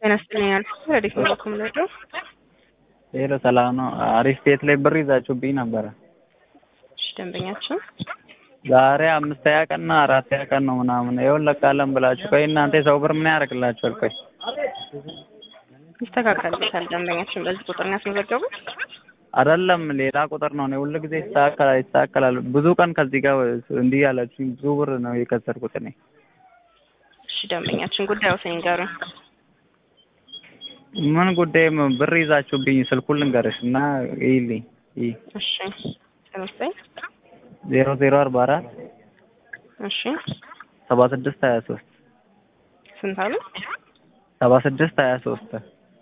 ይነስተኛል ረዲፍ ነው ኮምለዶ ሄሎ ሰላም ነው። አሪፍ ቤት ላይ ብር ይዛችሁብኝ ነበረ። እሺ ደንበኛችን ዛሬ 5ኛ ቀንና 4ኛ ቀን ነው ምናምን ይወለቃለን ብላችሁ ቆይ እናንተ ሰው ብር ምን ያደርግላችኋል? ቆይ ይስተካከላል። ደንበኛችን በዚህ ቁጥር ነው ያስመዘገቡት? አይደለም ሌላ ቁጥር ነው። ሁሉ ጊዜ ይስተካከላል። ብዙ ቀን ከዚህ ጋር እንዲህ ያላችሁኝ ብዙ ብር ነው የከሰርኩት እኔ። እሺ ደንበኛችን ጉዳዩ ሲንገሩ ምን ጉዳይ ብር ይዛችሁብኝ ስልኩን ልንገርሽ እና ይልኝ እሺ 0044 እሺ 7623 ስንት አሉ? 7623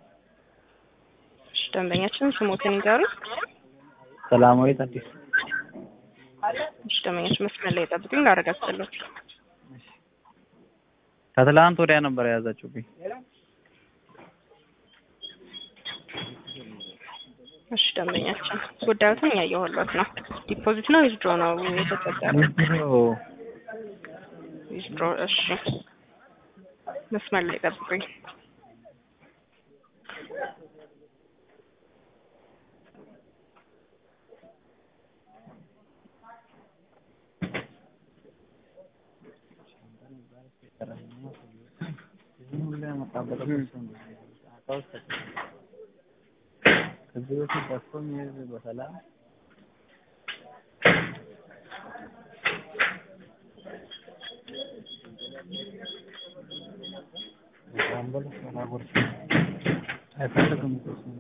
እሺ ደንበኛችን ስሞትን ይንገሩ። ሰላማዊት አዲስ። እሺ ደንበኛችን መስመር ላይ ጠብቁኝ ላረጋግጥልዎት። ከትላንት ወዲያ ነበር የያዛችሁብኝ። እሺ ደንበኛችን ጉዳዩን ያየሁለት ነው። ዲፖዚት ነው ዊዝድሮ ነው የተጠቀመው? ዊዝድሮ። እሺ መስመር ላይ ጠብቁኝ። ከዚህ በፊት ደስቶም ይሄድ በሰላም አምበል ሰላም አይፈልግም።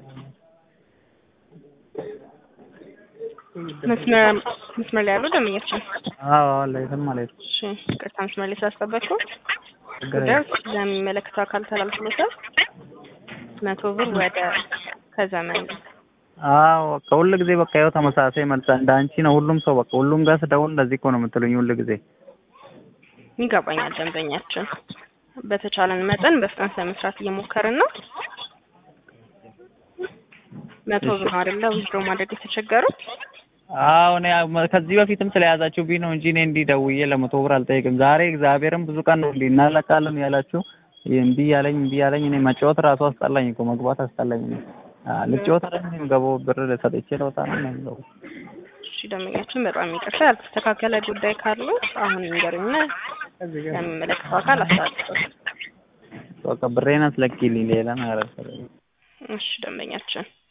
መስመር ላይ ያሉ ደንበኛችን? አዎ ለይተን ማለት ነው። እሺ ቅርታ መስመር ላይ ስላስጠበቅኩ ጉዳዩ ለሚመለከተው አካል ተላልፎለታል። 100 ብር ወደ ከዘመን አዎ ከሁሉ ጊዜ በቃ ያው ተመሳሳይ መልስ እንዳንቺ ነው። ሁሉም ሰው በቃ ሁሉም ጋር ስደውል እንደዚህ እኮ ነው የምትሉኝ ሁሉ ጊዜ። ይገባኛል ደንበኛችን። በተቻለን መጠን በፍጥነት ለመስራት እየሞከርን ነው። 100 ብር አይደለ ዊዝድሮ ማድረግ የተቸገሩት? አዎ እኔ ከዚህ በፊትም ስለያዛችሁብኝ ነው እንጂ እኔ እንዲህ ደውዬ ለ100 ብር አልጠይቅም። ዛሬ እግዚአብሔርን ብዙ ቀን ነው እንዲህ እናለቃለን ያላችሁ እንዲህ ያለኝ እኔ መጫወት ራሱ አስጠላኝ እኮ መግባት አስጠላኝ። ልጫወት አይደለም ገባው ብር ሰጥቼ ለውጣ ነው ነው። እሺ ደንበኛችን በጣም ይቅርታ። ያልተስተካከለ ጉዳይ ካለ አሁን ንገሩኝና ለሚመለከተው አካል አስተላልፈው። በቃ ብሬን አስለኪልኝ ሌላ ነገር አልፈልግም። እሺ ደንበኛችን